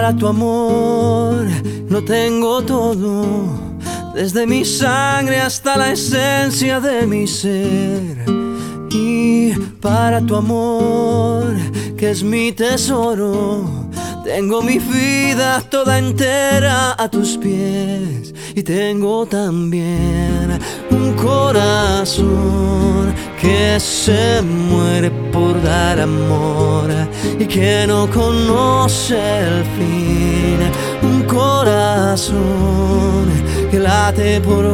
Para tu amor lo tengo todo, desde mi sangre hasta la esencia de mi ser. Y para tu amor, que es mi tesoro, tengo mi vida toda entera a tus pies. Y tengo también un corazón que se muere por dar amor y que no conoce el fin. Un corazón que late por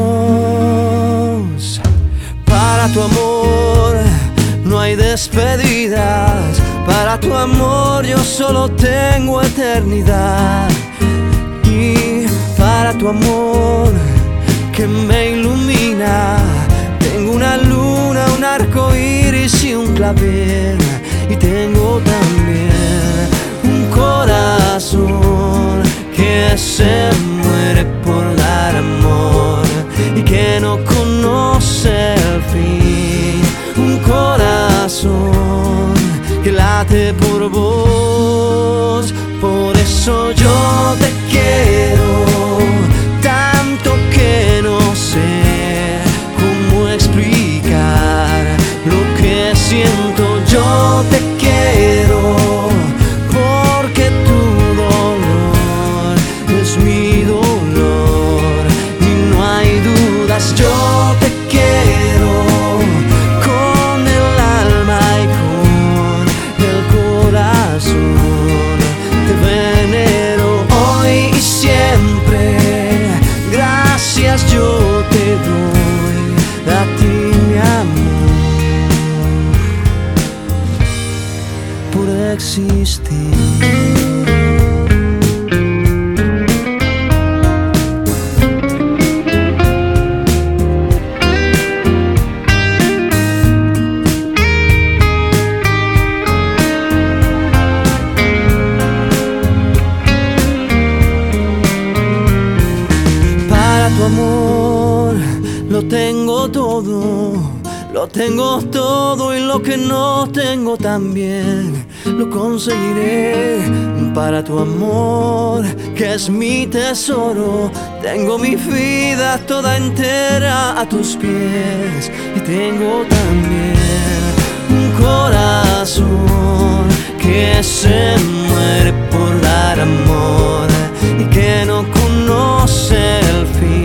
vos. Para tu amor no hay despedidas, para tu amor yo solo tengo eternidad. Y para tu amor que me ilumina, tengo una luna, un arco iris y un clavel. Y tengo también un corazón que se muere por dar amor y que no conoce el fin. Un corazón que late por vos. Por eso yo te quiero tanto que no sé cómo explicar lo que siento. Yo te quiero porque tu dolor es mi dolor y no hay dudas. Yo te quiero con el alma y con el corazón. Te venero hoy y siempre. Gracias yo te doy a ti, mi amor, por existir. Tu amor lo tengo todo y lo que no tengo también lo conseguiré. Para tu amor, que es mi tesoro, tengo mi vida toda entera a tus pies. Y tengo también un corazón que se muere por dar amor y que no conoce el fin.